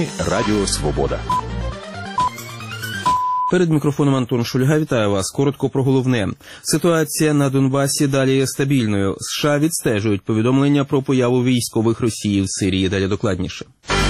Новини Радіо Свобода. Перед мікрофоном Антон Шульга. Вітаю вас. Коротко про головне. Ситуація на Донбасі далі є стабільною. США відстежують повідомлення про появу військових Росії в Сирії. Далі докладніше.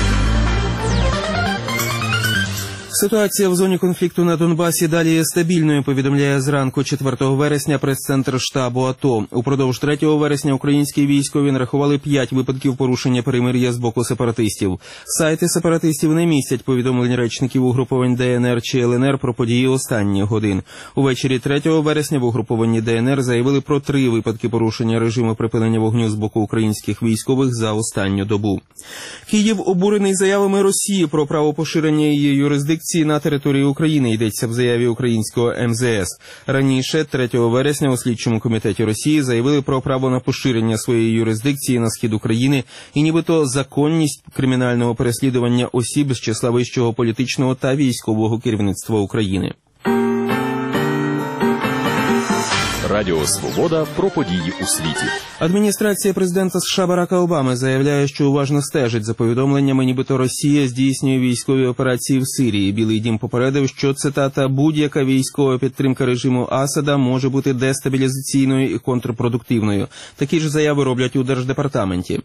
Ситуація в зоні конфлікту на Донбасі далі є стабільною, повідомляє зранку 4 вересня прес-центр штабу АТО. Упродовж 3 вересня українські військові нарахували 5 випадків порушення перемир'я з боку сепаратистів. Сайти сепаратистів не містять повідомлень речників угруповань ДНР чи ЛНР про події останніх годин. Увечері 3 вересня в угрупованні ДНР заявили про 3 випадки порушення режиму припинення вогню з боку українських військових за останню добу. Київ обурений заявами Росії про право поширення її юрисдикції на території України, йдеться в заяві українського МЗС. Раніше, 3 вересня, у слідчому комітеті Росії заявили про право на поширення своєї юрисдикції на схід України і нібито законність кримінального переслідування осіб з числа вищого політичного та військового керівництва України. Радіо Свобода про події у світі. Адміністрація президента США Барака Обами заявляє, що уважно стежить за повідомленнями, нібито Росія здійснює військові операції в Сирії. Білий дім попередив, що, цитата, «будь-яка військова підтримка режиму Асада може бути дестабілізаційною і контрпродуктивною». Такі ж заяви роблять у Держдепартаменті.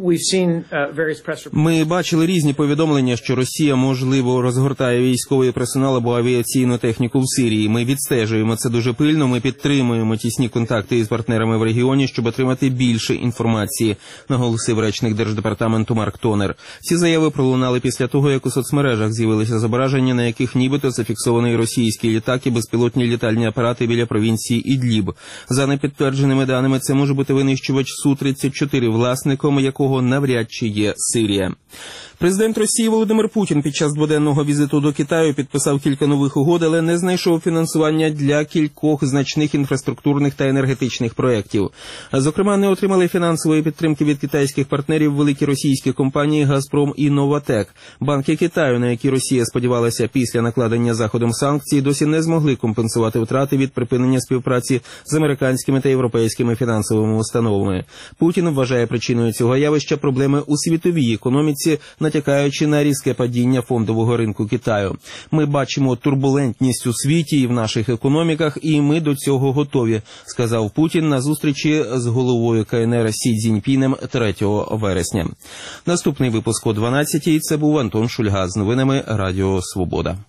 Ми бачили різні повідомлення, що Росія, можливо, розгортає військовий персонал або авіаційну техніку в Сирії. Ми відстежуємо це дуже пильно, ми підтримуємо тісні контакти із партнерами в регіоні, щоб отримати більше інформації, наголосив речник Держдепартаменту Марк Тонер. Ці заяви пролунали після того, як у соцмережах з'явилися зображення, на яких нібито зафіксований російський літак і безпілотні літальні апарати біля провінції Ідліб. За непідтвердженими даними, це може бути винищувач Су-34, власником якого навряд чи є Сирія. Президент Росії Володимир Путін під час дводенного візиту до Китаю підписав кілька нових угод, але не знайшов фінансування для кількох значних інфраструктурних та енергетичних проєктів. Зокрема, не отримали фінансової підтримки від китайських партнерів великі російські компанії «Газпром» і «Новатек». Банки Китаю, на які Росія сподівалася після накладення Заходом санкцій, досі не змогли компенсувати втрати від припинення співпраці з американськими та європейськими фінансовими установами. Путін вважає причиною цього явища проблеми у світовій економіці, натякаючи на різке падіння фондового ринку Китаю. Ми бачимо турбулентність у світі і в наших економіках, і ми до цього готові, сказав Путін на зустрічі з головою КНР Сі Цзіньпінем 3 вересня. Наступний випуск о 12-й. Це був Антон Шульга з новинами Радіо Свобода.